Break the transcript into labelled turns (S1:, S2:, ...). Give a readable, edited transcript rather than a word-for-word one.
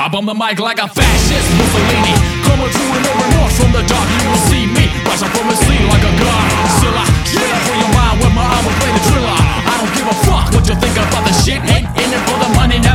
S1: Hop on the mic like a fascist Mussolini, coming through with no remorse from the dark. You will see me rising from his seat like a god. Still I spit for your mind with my armor, play the thriller. I don't give a fuck what you think about the shit. Ain't in it for the money.